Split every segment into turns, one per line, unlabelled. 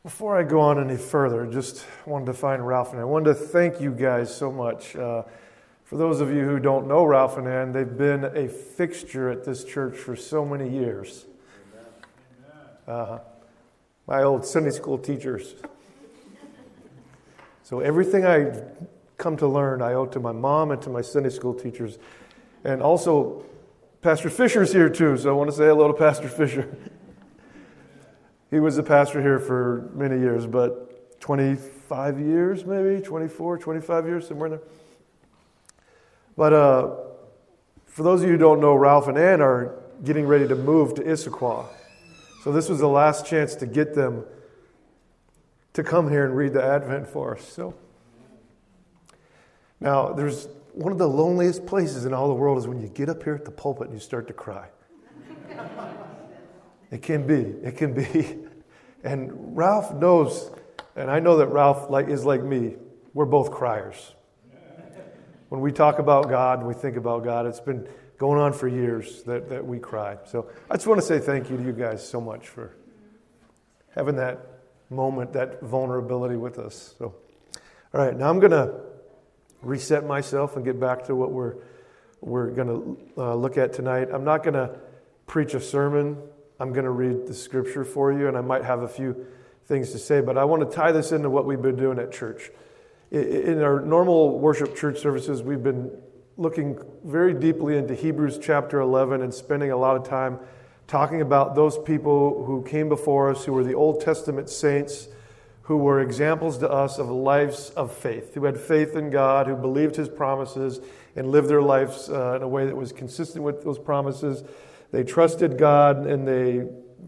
Before I go on any further, just wanted to find Ralph and I wanted to thank you guys so much. For those of you who don't know Ralph and Ann, they've been a fixture at this church for so many years. My old Sunday school teachers. So everything I've come to learn, I owe to my mom and to my Sunday school teachers. And also, Pastor Fisher's here too, so I want to say hello to Pastor Fisher. He was a pastor here for many years, but 25 years maybe, 24, 25 years, somewhere in there. But for those of you who don't know, Ralph and Ann are getting ready to move to Issaquah. So this was the last chance to get them to come here and read the Advent for us. So now, there's one of the loneliest places in all the world is when you get up here at the pulpit and you start to cry. It can be. And Ralph knows, and I know that Ralph is like me. We're both criers. When we talk about God and we think about God, it's been going on for years that we cry. So I just want to say thank you to you guys so much for having that moment, that vulnerability with us. So, all right, now I'm going to reset myself and get back to what we're going to look at tonight. I'm not going to preach a sermon. I'm going to read the scripture for you, and I might have a few things to say, but I want to tie this into what we've been doing at church. In our normal worship church services, we've been looking very deeply into Hebrews chapter 11 and spending a lot of time talking about those people who came before us, who were the Old Testament saints, who were examples to us of lives of faith, who had faith in God, who believed His promises and lived their lives in a way that was consistent with those promises. They trusted God, and they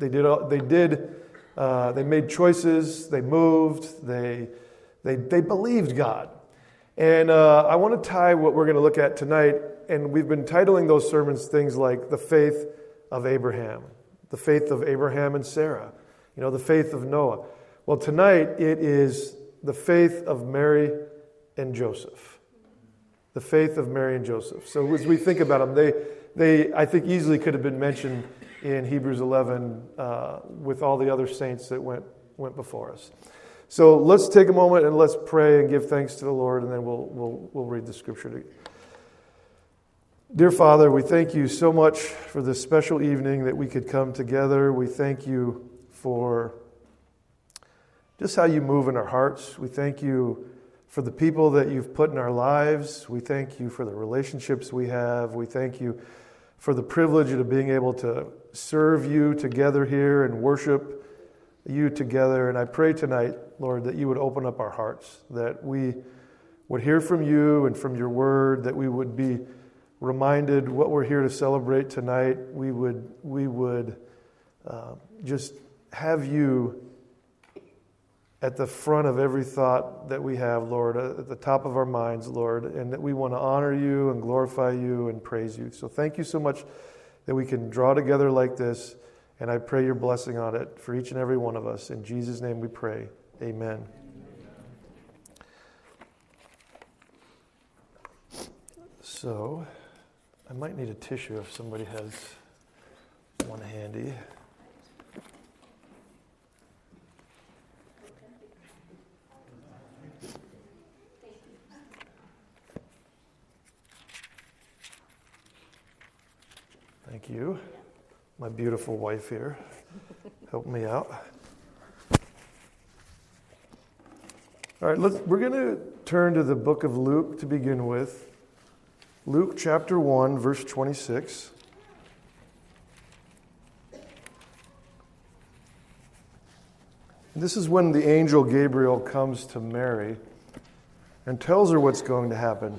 made choices. They moved. They believed God. And I want to tie what we're going to look at tonight, and we've been titling those sermons things like the faith of Abraham and Sarah, the faith of Noah. Well, tonight it is the faith of Mary and Joseph. The faith of Mary and Joseph. So as we think about them, they I think easily could have been mentioned in Hebrews 11 with all the other saints that went before us. So let's take a moment and let's pray and give thanks to the Lord, and then we'll read the scripture together. Dear Father, we thank you so much for this special evening that we could come together. We thank you for just how you move in our hearts. We thank you for the people that you've put in our lives. We thank you for the relationships we have. We thank you for the privilege of being able to serve you together here and worship you together. And I pray tonight, Lord, that you would open up our hearts, that we would hear from you and from your word, that we would be reminded what we're here to celebrate tonight. We would just have you at the front of every thought that we have, Lord, at the top of our minds, Lord, and that we want to honor you and glorify you and praise you. So thank you so much that we can draw together like this, and I pray your blessing on it for each and every one of us. In Jesus' name we pray. Amen. So, I might need a tissue if somebody has one handy. Thank you. My beautiful wife here helped me out. All right, we're going to turn to the book of Luke to begin with. Luke chapter 1, verse 26. This is when the angel Gabriel comes to Mary and tells her what's going to happen.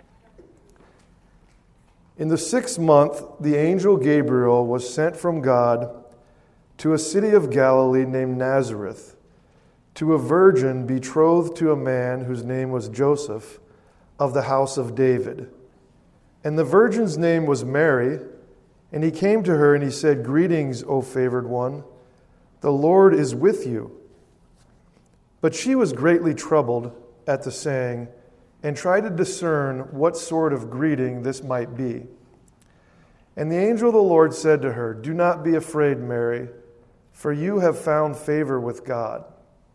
In the 6th month, the angel Gabriel was sent from God to a city of Galilee named Nazareth, to a virgin betrothed to a man whose name was Joseph, of the house of David. And the virgin's name was Mary, and he came to her and he said, "Greetings, O favored one, the Lord is with you." But she was greatly troubled at the saying, and tried to discern what sort of greeting this might be. And the angel of the Lord said to her, "Do not be afraid, Mary, for you have found favor with God.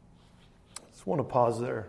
Just want to pause there.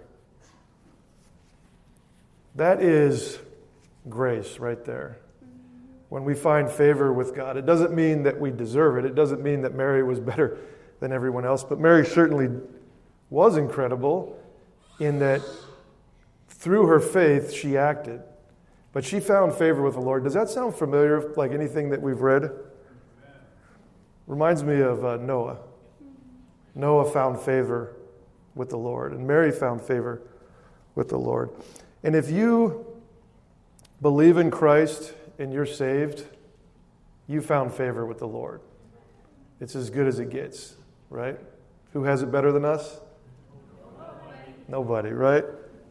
That is grace right there. When we find favor with God, it doesn't mean that we deserve it. It doesn't mean that Mary was better than everyone else, but Mary certainly was incredible in that through her faith she acted. But she found favor with the Lord. Does that sound familiar, like anything that we've read? Reminds me of Noah. Noah found favor with the Lord, and Mary found favor with the Lord. And if you believe in Christ and you're saved, you found favor with the Lord. It's as good as it gets, right? Who has it better than us? Nobody, right?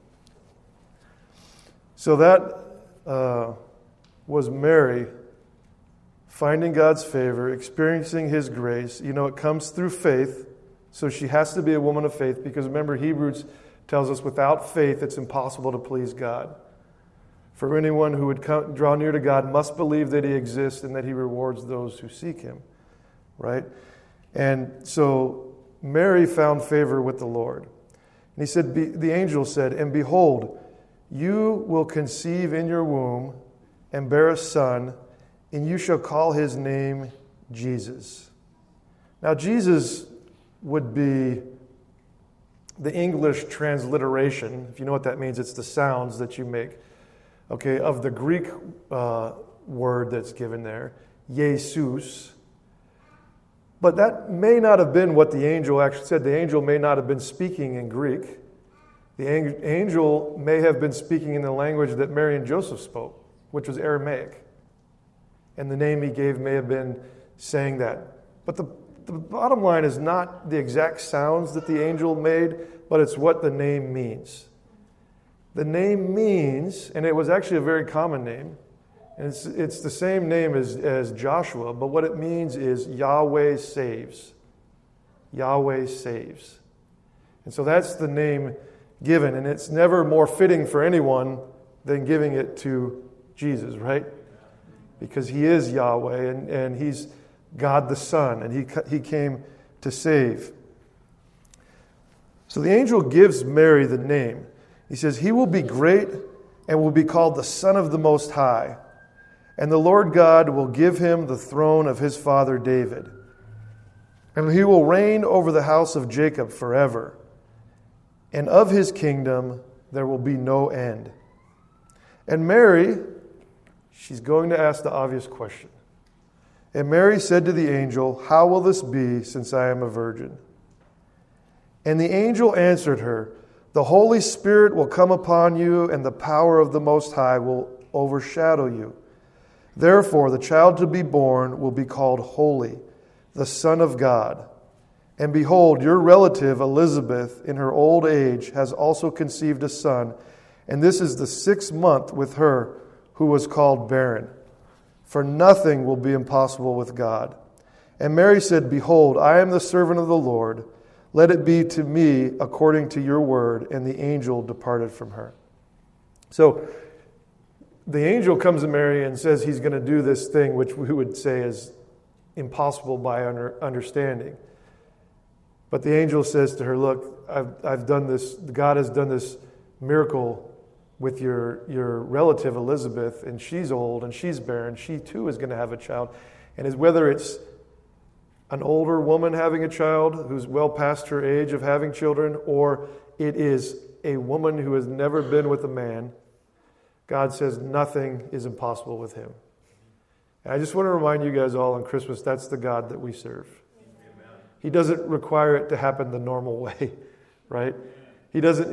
So that was Mary finding God's favor, experiencing His grace. You know, it comes through faith, so she has to be a woman of faith, because remember, Hebrews tells us without faith it's impossible to please God. For anyone who would draw near to God must believe that He exists and that He rewards those who seek Him, right? And so Mary found favor with the Lord. And he said, the angel said, "And behold, you will conceive in your womb and bear a son, and you shall call his name Jesus." Now, Jesus would be the English transliteration. If you know what that means, it's the sounds that you make, okay, of the Greek word that's given there, Jesus. But that may not have been what the angel actually said. The angel may not have been speaking in Greek. The angel may have been speaking in the language that Mary and Joseph spoke, which was Aramaic. And the name he gave may have been saying that. But the bottom line is not the exact sounds that the angel made, but it's what the name means. The name means, and it was actually a very common name, and it's the same name as Joshua, but what it means is Yahweh saves. Yahweh saves. And so that's the name given, and it's never more fitting for anyone than giving it to Jesus, right? Because He is Yahweh, and He's God the Son, and He came to save. So the angel gives Mary the name. He says, "He will be great and will be called the Son of the Most High. And the Lord God will give him the throne of his father David. And he will reign over the house of Jacob forever. And of his kingdom there will be no end." And Mary, she's going to ask the obvious question. "And Mary said to the angel, 'How will this be, since I am a virgin?' And the angel answered her, 'The Holy Spirit will come upon you, and the power of the Most High will overshadow you. Therefore, the child to be born will be called Holy, the Son of God. And behold, your relative Elizabeth, in her old age, has also conceived a son, and this is the 6th month with her who was called barren. For nothing will be impossible with God.' And Mary said, 'Behold, I am the servant of the Lord. Let it be to me according to your word.' And the angel departed from her." So the angel comes to Mary and says he's going to do this thing which we would say is impossible by understanding. But the angel says to her, "Look, I've done this. God has done this miracle with your relative Elizabeth, and she's old and she's barren. She too is going to have a child. And whether it's an older woman having a child who's well past her age of having children, or it is a woman who has never been with a man, God says nothing is impossible with him." And I just want to remind you guys all on Christmas, that's the God that we serve. Amen. He doesn't require it to happen the normal way, right? He doesn't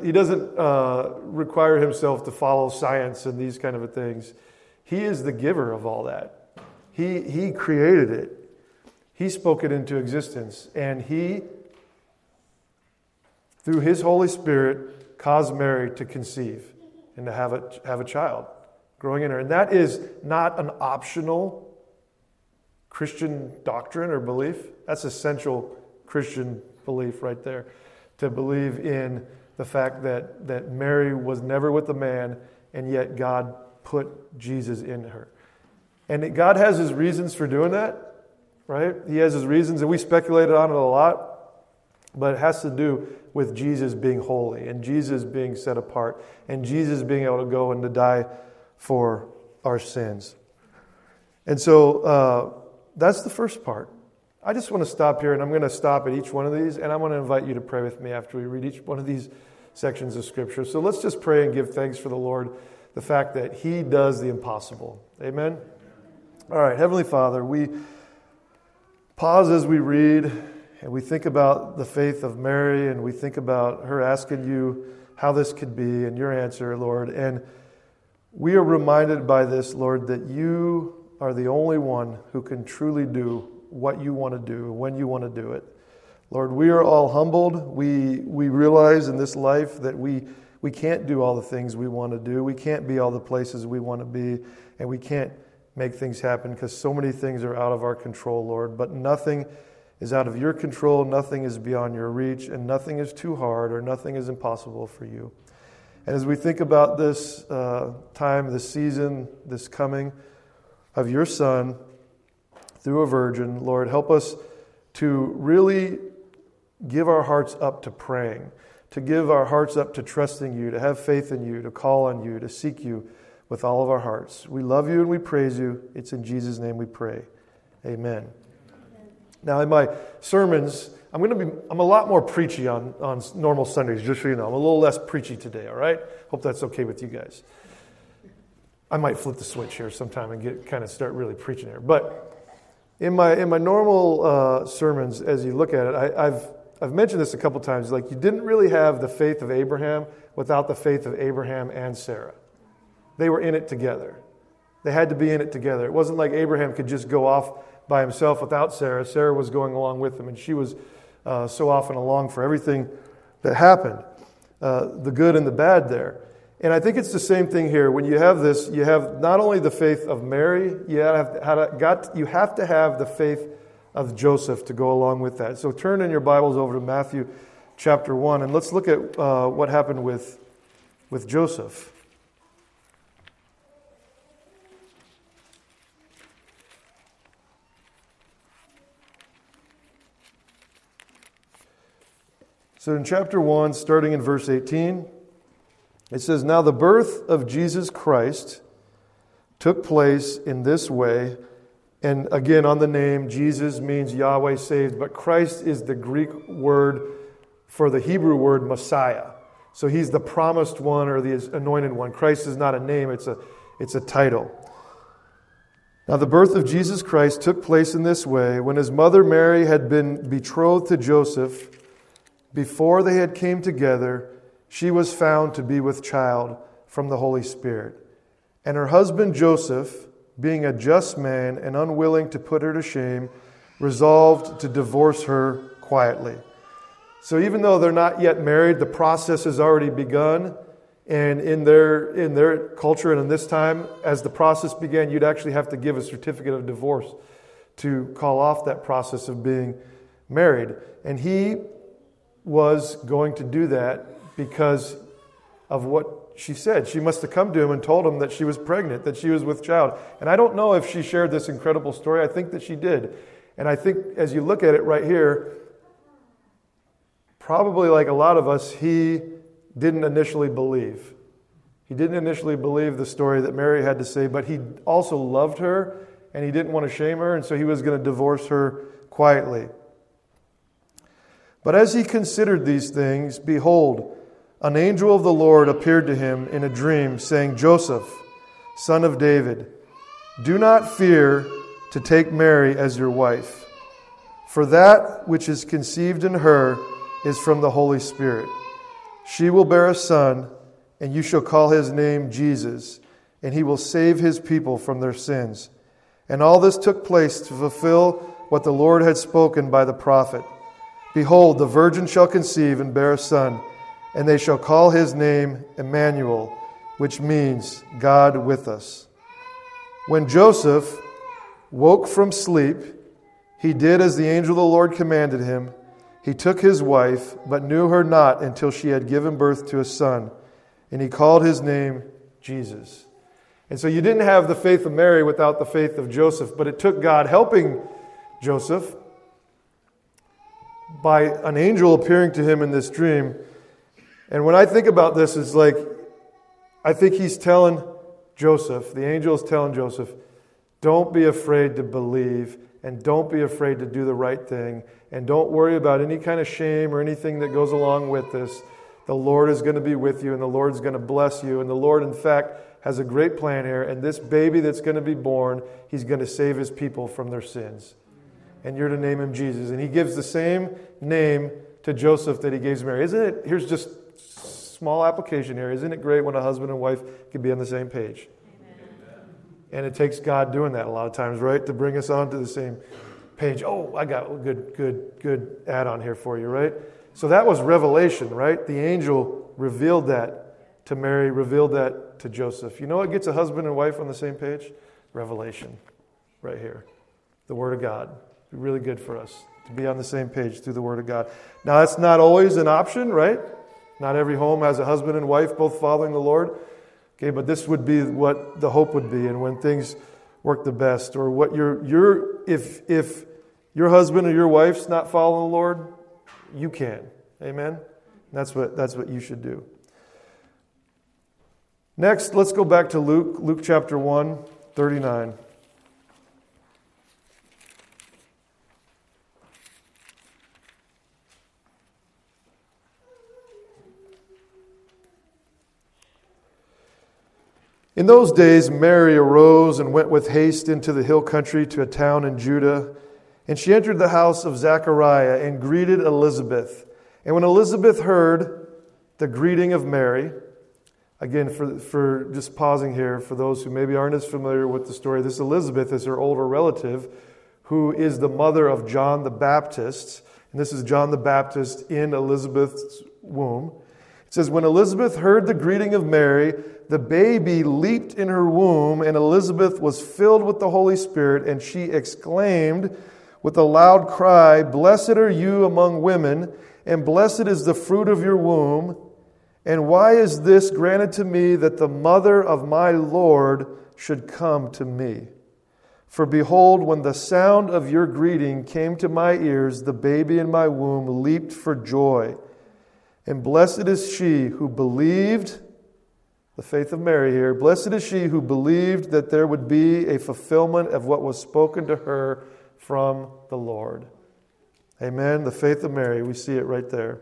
require himself to follow science and these kind of things. He is the giver of all that. He created it. He spoke it into existence, and He, through His Holy Spirit, caused Mary to conceive and to have a child growing in her. And that is not an optional Christian doctrine or belief. That's essential Christian belief right there. To believe in the fact that Mary was never with a man, and yet God put Jesus in her. And God has His reasons for doing that. Right? He has His reasons, and we speculated on it a lot. But it has to do with Jesus being holy and Jesus being set apart and Jesus being able to go and to die for our sins. And so that's the first part. I just want to stop here, and I'm going to stop at each one of these, and I'm going to invite you to pray with me after we read each one of these sections of Scripture. So let's just pray and give thanks for the Lord, the fact that He does the impossible. Amen? All right, Heavenly Father, we pause as we read, and we think about the faith of Mary, and we think about her asking you how this could be, and your answer, Lord. And we are reminded by this, Lord, that you are the only one who can truly do what you want to do, when you want to do it. Lord, we are all humbled. We realize in this life that we can't do all the things we want to do. We can't be all the places we want to be, and we can't make things happen because so many things are out of our control, Lord. But nothing is out of your control, nothing is beyond your reach, and nothing is too hard or nothing is impossible for you. And as we think about this time, this season, this coming of your Son through a virgin, Lord, help us to really give our hearts up to praying, to give our hearts up to trusting you, to have faith in you, to call on you, to seek you with all of our hearts. We love you and we praise you. It's in Jesus' name we pray. Amen. Now, in my sermons, I'm a lot more preachy on normal Sundays, just so you know. I'm a little less preachy today, all right? Hope that's okay with you guys. I might flip the switch here sometime and start really preaching here. But in my normal sermons, as you look at it, I've mentioned this a couple times. Like, you didn't really have the faith of Abraham without the faith of Abraham and Sarah. They were in it together. They had to be in it together. It wasn't like Abraham could just go off by himself without Sarah. Sarah was going along with him, and she was so often along for everything that happened, the good and the bad there. And I think it's the same thing here. When you have this, you have not only the faith of Mary, you have to have the faith of Joseph to go along with that. So turn in your Bibles over to Matthew chapter 1, and let's look at what happened with Joseph. So in chapter 1, starting in verse 18, it says, "Now the birth of Jesus Christ took place in this way." And again, on the name, Jesus means Yahweh saves, but Christ is the Greek word for the Hebrew word Messiah. So he's the promised one or the anointed one. Christ is not a name, it's a title. Now the birth of Jesus Christ took place in this way. When his mother Mary had been betrothed to Joseph, before they had came together, she was found to be with child from the Holy Spirit. And her husband Joseph, being a just man and unwilling to put her to shame, resolved to divorce her quietly. So even though they're not yet married, the process has already begun. And in their culture and in this time, as the process began, you'd actually have to give a certificate of divorce to call off that process of being married. And he was going to do that because of what she said. She must have come to him and told him that she was pregnant, that she was with child. And I don't know if she shared this incredible story. I think that she did. And I think as you look at it right here, probably like a lot of us, he didn't initially believe. He didn't initially believe the story that Mary had to say, but he also loved her and he didn't want to shame her, and so he was going to divorce her quietly. But as he considered these things, behold, an angel of the Lord appeared to him in a dream, saying, "Joseph, son of David, do not fear to take Mary as your wife, for that which is conceived in her is from the Holy Spirit. She will bear a son, and you shall call his name Jesus, and he will save his people from their sins." And all this took place to fulfill what the Lord had spoken by the prophet. "Behold, the virgin shall conceive and bear a son, and they shall call his name Emmanuel," which means God with us. When Joseph woke from sleep, he did as the angel of the Lord commanded him. He took his wife, but knew her not until she had given birth to a son, and he called his name Jesus. And so you didn't have the faith of Mary without the faith of Joseph, but it took God helping Joseph by an angel appearing to him in this dream. And when I think about this, it's like, I think he's telling Joseph, the angel is telling Joseph, don't be afraid to believe, and don't be afraid to do the right thing, and don't worry about any kind of shame or anything that goes along with this. The Lord is going to be with you, and the Lord's going to bless you, and the Lord, in fact, has a great plan here, and this baby that's going to be born, he's going to save his people from their sins. And you're to name him Jesus. And he gives the same name to Joseph that he gave Mary. Isn't it? Here's just small application here. Isn't it great when a husband and wife can be on the same page? Amen. And it takes God doing that a lot of times, right? To bring us onto the same page. Oh, I got a good add-on here for you, right? So that was revelation, right? The angel revealed that to Mary, revealed that to Joseph. You know what gets a husband and wife on the same page? Revelation, right here. The Word of God. Be really good for us to be on the same page through the Word of God. Now, that's not always an option, right? Not every home has a husband and wife both following the Lord. Okay, but this would be what the hope would be, and when things work the best, or what if your husband or your wife's not following the Lord, you can. Amen. That's what you should do. Next, let's go back to Luke chapter 1, 39. In those days, Mary arose and went with haste into the hill country to a town in Judah. And she entered the house of Zechariah and greeted Elizabeth. And when Elizabeth heard the greeting of Mary, again, for just pausing here, for those who maybe aren't as familiar with the story, this Elizabeth is her older relative who is the mother of John the Baptist. And this is John the Baptist in Elizabeth's womb. It says, when Elizabeth heard the greeting of Mary, the baby leaped in her womb, and Elizabeth was filled with the Holy Spirit, and she exclaimed with a loud cry, "Blessed are you among women, and blessed is the fruit of your womb. And why is this granted to me, that the mother of my Lord should come to me? For behold, when the sound of your greeting came to my ears, the baby in my womb leaped for joy. And blessed is she who believed," the faith of Mary here, "blessed is she who believed that there would be a fulfillment of what was spoken to her from the Lord." Amen. The faith of Mary, we see it right there.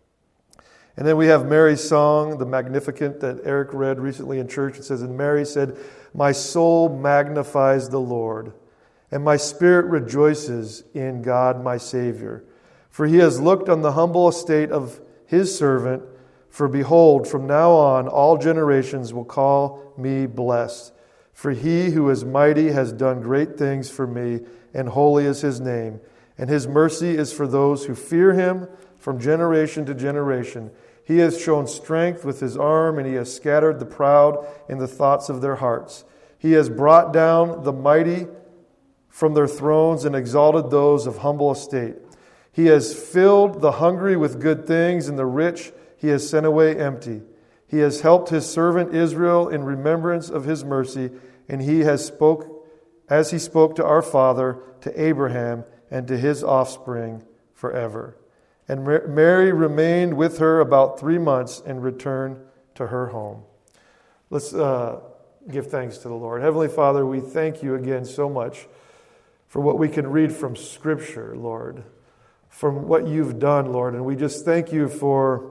And then we have Mary's song, the Magnificat, that Eric read recently in church. It says, and Mary said, "My soul magnifies the Lord, and my spirit rejoices in God my Savior. For he has looked on the humble estate of his servant. For behold, from now on all generations will call me blessed. For he who is mighty has done great things for me, and holy is his name. And his mercy is for those who fear him from generation to generation. He has shown strength with his arm, and he has scattered the proud in the thoughts of their hearts. He has brought down the mighty from their thrones and exalted those of humble estate. He has filled the hungry with good things, and the rich he has sent away empty. He has helped his servant Israel in remembrance of his mercy, and he has spoke as he spoke to our father, to Abraham, and to his offspring forever." And Mary remained with her about 3 months and returned to her home. Let's give thanks to the Lord. Heavenly Father, we thank you again so much for what we can read from Scripture, Lord, from what you've done, Lord. And we just thank you for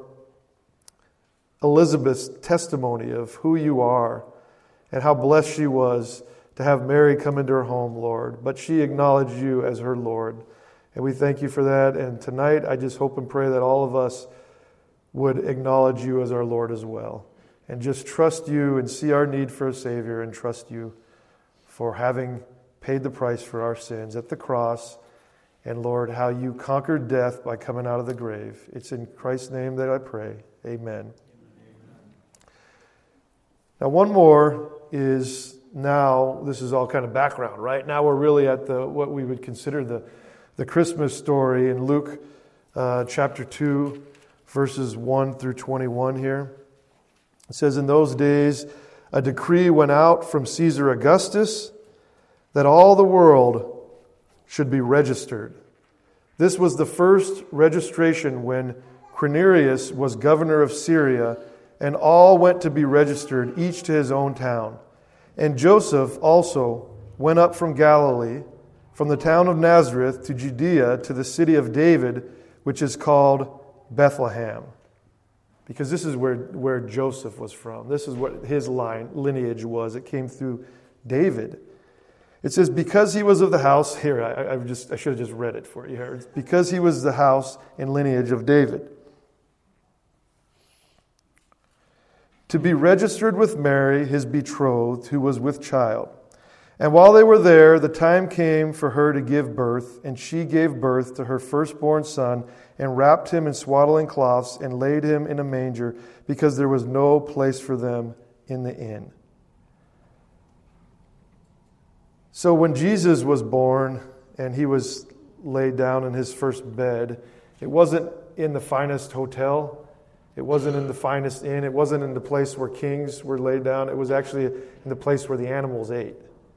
Elizabeth's testimony of who you are and how blessed she was to have Mary come into her home, Lord. But she acknowledged you as her Lord. And we thank you for that. And tonight, I just hope and pray that all of us would acknowledge you as our Lord as well. And just trust you and see our need for a Savior, and trust you for having paid the price for our sins at the cross. And Lord, how you conquered death by coming out of the grave. It's in Christ's name that I pray. Amen. Now, one more is now, this is all kind of background, right? Now we're really at what we would consider the Christmas story in Luke chapter 2, verses 1 through 21 here. It says, in those days, a decree went out from Caesar Augustus that all the world should be registered. This was the first registration when Quirinius was governor of Syria, and all went to be registered, each to his own town. And Joseph also went up from Galilee, from the town of Nazareth to Judea, to the city of David, which is called Bethlehem. Because this is where Joseph was from. This is what his lineage was. It came through David. It says, because he was of the house, here, I should have just read it for you here. It's because he was the house and lineage of David. To be registered with Mary, his betrothed, who was with child. And while they were there, the time came for her to give birth, and she gave birth to her firstborn son, and wrapped him in swaddling cloths, and laid him in a manger, because there was no place for them in the inn. So when Jesus was born, and he was laid down in his first bed, it wasn't in the finest hotel. It wasn't in the finest inn. It wasn't in the place where kings were laid down. It was actually in the place where the animals ate.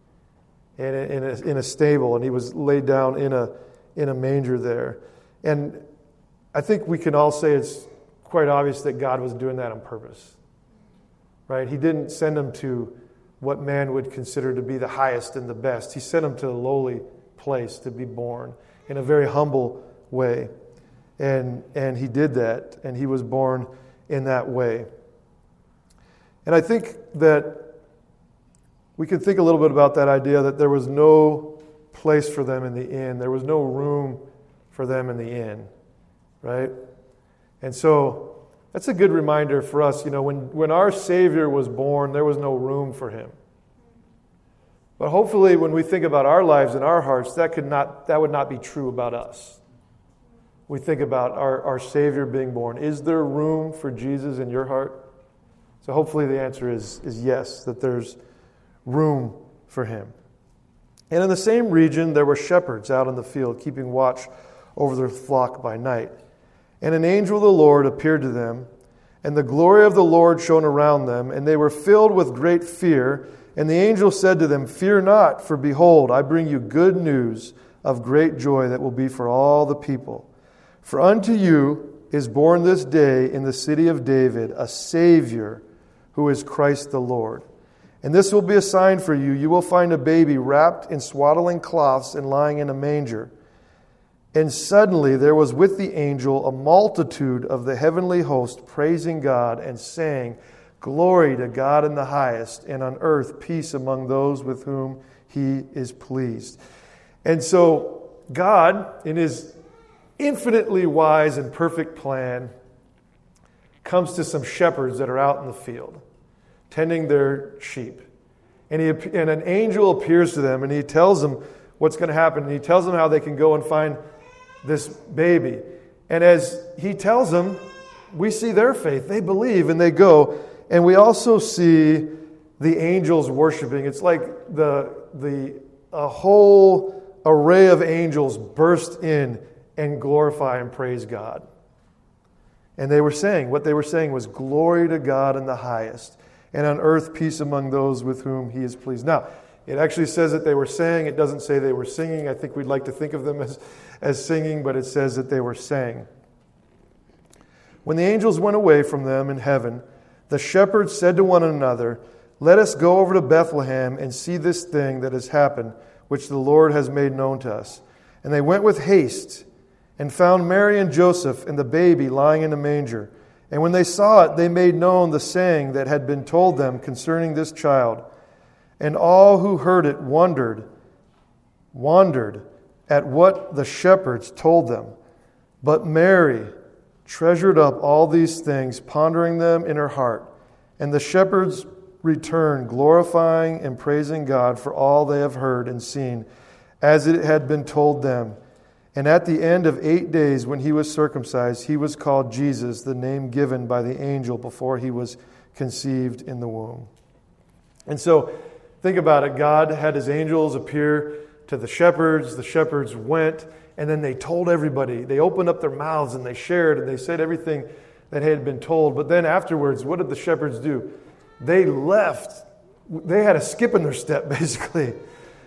In a stable, and he was laid down in a manger there. And I think we can all say it's quite obvious that God was doing that on purpose. Right? He didn't send him to what man would consider to be the highest and the best. He sent him to a lowly place to be born in a very humble way. And he did that, and he was born in that way. And I think that we can think a little bit about that idea that there was no place for them in the inn. There was no room for them in the inn, right? And so that's a good reminder for us. You know, when our Savior was born, there was no room for him. But hopefully when we think about our lives and our hearts, that would not be true about us. We think about our Savior being born. Is there room for Jesus in your heart? So hopefully the answer is yes, that there's room for him. And in the same region, there were shepherds out in the field, keeping watch over their flock by night. And an angel of the Lord appeared to them, and the glory of the Lord shone around them, and they were filled with great fear. And the angel said to them, "Fear not, for behold, I bring you good news of great joy that will be for all the people. For unto you is born this day in the city of David a Savior, who is Christ the Lord. And this will be a sign for you. You will find a baby wrapped in swaddling cloths and lying in a manger." And suddenly there was with the angel a multitude of the heavenly host praising God and saying, "Glory to God in the highest, and on earth peace among those with whom he is pleased." And so God, in his infinitely wise and perfect plan, comes to some shepherds that are out in the field, tending their sheep. And an angel appears to them, and he tells them what's going to happen. And he tells them how they can go and find this baby. And as he tells them, we see their faith. They believe, and they go. And we also see the angels worshiping. It's like a whole array of angels burst in and glorify and praise God. And what they were saying was, "Glory to God in the highest, and on earth peace among those with whom he is pleased." Now, it actually says that they were saying. It doesn't say they were singing. I think we'd like to think of them as singing, but it says that they were saying. When the angels went away from them in heaven, the shepherds said to one another, "Let us go over to Bethlehem and see this thing that has happened, which the Lord has made known to us." And they went with haste and found Mary and Joseph and the baby lying in a manger. And when they saw it, they made known the saying that had been told them concerning this child. And all who heard it wondered at what the shepherds told them. But Mary treasured up all these things, pondering them in her heart. And the shepherds returned, glorifying and praising God for all they have heard and seen, as it had been told them. And at the end of 8 days, when he was circumcised, he was called Jesus, the name given by the angel before he was conceived in the womb. And so, think about it. God had his angels appear to the shepherds. The shepherds went, and then they told everybody. They opened up their mouths, and they shared, and they said everything that had been told. But then afterwards, what did the shepherds do? They left. They had a skip in their step, basically.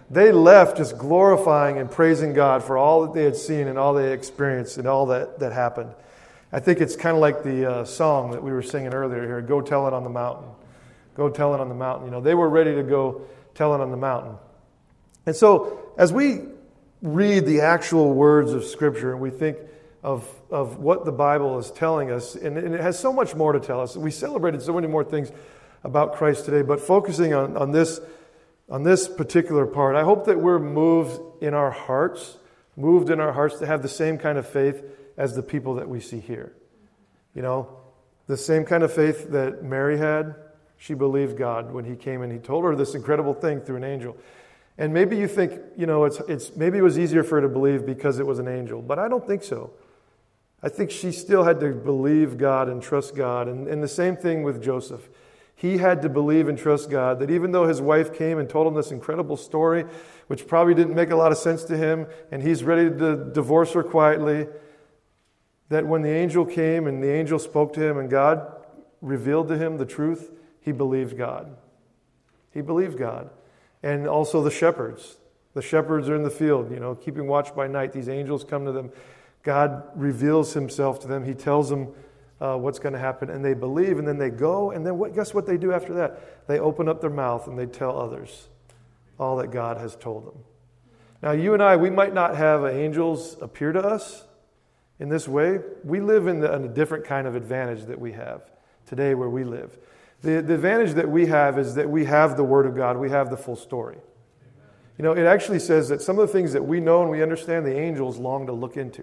They left just glorifying and praising God for all that they had seen and all they had experienced and all that happened. I think it's kind of like the song that we were singing earlier here, Go Tell It on the Mountain. Go tell it on the mountain. You know, they were ready to go tell it on the mountain. And so as we read the actual words of Scripture and we think of what the Bible is telling us, and it has so much more to tell us. We celebrated so many more things about Christ today, but focusing on this particular part, I hope that we're moved in our hearts to have the same kind of faith as the people that we see here. You know, the same kind of faith that Mary had. She believed God when he came and he told her this incredible thing through an angel. And maybe you think, you know, it's maybe it was easier for her to believe because it was an angel, but I don't think so. I think she still had to believe God and trust God. And the same thing with Joseph. He had to believe and trust God, that even though his wife came and told him this incredible story, which probably didn't make a lot of sense to him, and he's ready to divorce her quietly, that when the angel came and the angel spoke to him and God revealed to him the truth, he believed God. He believed God. And also the shepherds. The shepherds are in the field, you know, keeping watch by night. These angels come to them. God reveals himself to them. He tells them what's going to happen. And they believe, and then they go. And then guess what they do after that? They open up their mouth and they tell others all that God has told them. Now, you and I, we might not have angels appear to us in this way. We live in a different kind of advantage that we have today where we live. The advantage that we have is that we have the Word of God. We have the full story. You know, it actually says that some of the things that we know and we understand, the angels long to look into.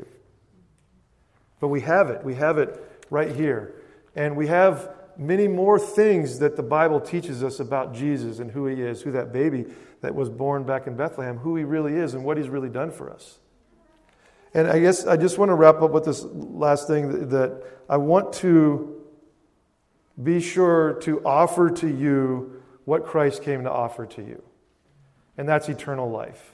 But we have it. We have it right here. And we have many more things that the Bible teaches us about Jesus and who he is, who that baby that was born back in Bethlehem, who he really is and what he's really done for us. And I guess I just want to wrap up with this last thing, that I want to be sure to offer to you what Christ came to offer to you. And that's eternal life.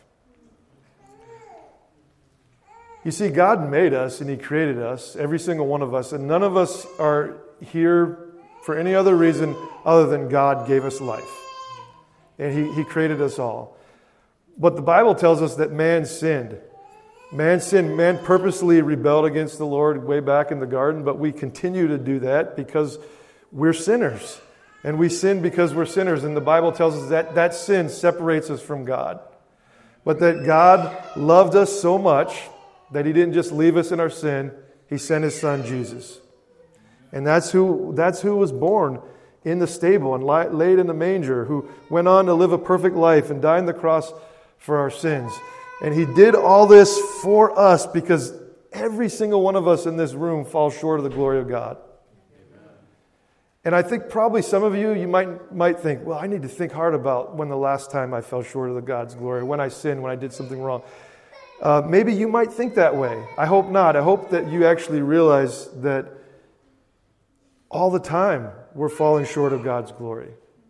You see, God made us and he created us, every single one of us, and none of us are here for any other reason other than God gave us life. And he created us all. But the Bible tells us that man sinned. Man sinned. Man purposely rebelled against the Lord way back in the garden, but we continue to do that because we're sinners. And we sin because we're sinners. And the Bible tells us that that sin separates us from God. But that God loved us so much that he didn't just leave us in our sin. He sent his son, Jesus. And that's who was born in the stable and laid in the manger, who went on to live a perfect life and died on the cross for our sins. And he did all this for us because every single one of us in this room falls short of the glory of God. And I think probably some of you might think, well, I need to think hard about when the last time I fell short of the God's glory, when I sinned, when I did something wrong. Maybe you might think that way. I hope not. I hope that you actually realize that all the time we're falling short of God's glory.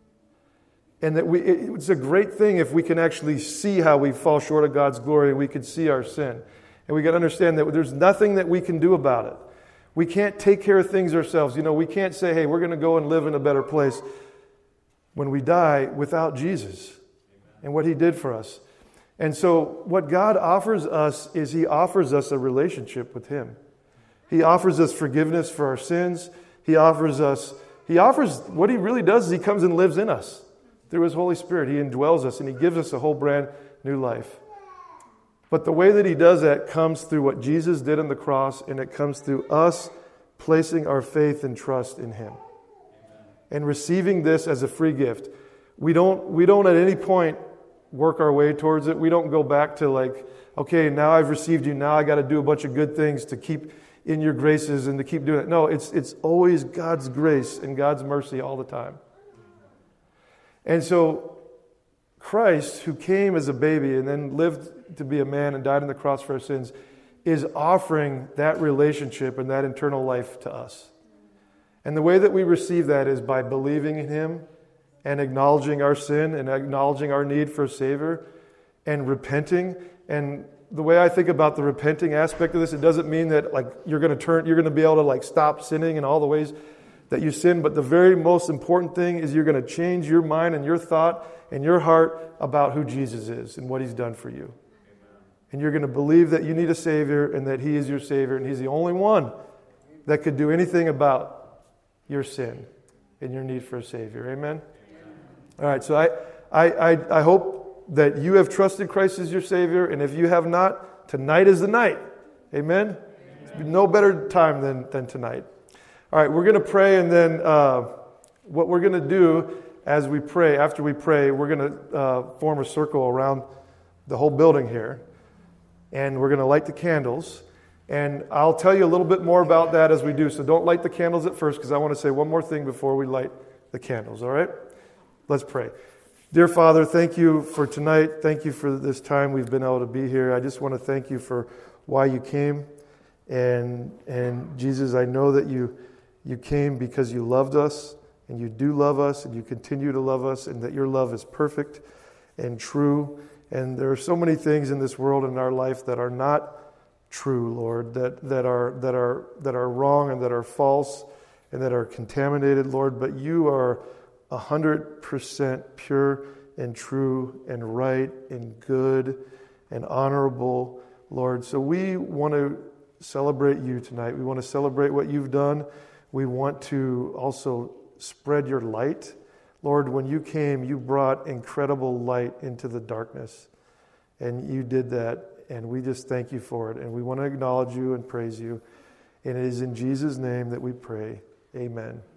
And that it's a great thing if we can actually see how we fall short of God's glory. We can see our sin. And we can understand that there's nothing that we can do about it. We can't take care of things ourselves. You know, we can't say, hey, we're going to go and live in a better place when we die without Jesus and what he did for us. And so what God offers us is he offers us a relationship with him. He offers us forgiveness for our sins. He offers what he really does is he comes and lives in us through his Holy Spirit. He indwells us and he gives us a whole brand new life. But the way that he does that comes through what Jesus did on the cross, and it comes through us placing our faith and trust in him. And receiving this as a free gift. We don't at any point work our way towards it. We don't go back to like, okay, now I've received you, now I got to do a bunch of good things to keep in your graces and to keep doing it. No, it's always God's grace and God's mercy all the time. And so Christ, who came as a baby and then lived to be a man and died on the cross for our sins, is offering that relationship and that eternal life to us. And the way that we receive that is by believing in him and acknowledging our sin and acknowledging our need for a Savior and repenting. And the way I think about the repenting aspect of this, it doesn't mean that like you're going to be able to like stop sinning in all the ways that you sin, but the very most important thing is you're going to change your mind and your thought and your heart about who Jesus is and what he's done for you. And you're going to believe that you need a Savior and that he is your Savior and he's the only one that could do anything about your sin and your need for a Savior. Amen? All right, so I hope that you have trusted Christ as your Savior, and if you have not, tonight is the night. Amen? There's no better time than tonight. All right, we're going to pray, and then what we're going to do as we pray, after we pray, we're going to form a circle around the whole building here, and we're going to light the candles. And I'll tell you a little bit more about that as we do, so don't light the candles at first, because I want to say one more thing before we light the candles, all right? Let's pray. Dear Father, thank you for tonight. Thank you for this time we've been able to be here. I just want to thank you for why you came. And Jesus, I know that you came because you loved us, and you do love us, and you continue to love us, and that your love is perfect and true. And there are so many things in this world and in our life that are not true, Lord, that are wrong and that are false and that are contaminated, Lord. But you are 100% pure and true and right and good and honorable, Lord. So we want to celebrate you tonight. We want to celebrate what you've done. We want to also spread your light. Lord, when you came, you brought incredible light into the darkness. And you did that, and we just thank you for it. And we want to acknowledge you and praise you. And it is in Jesus' name that we pray. Amen.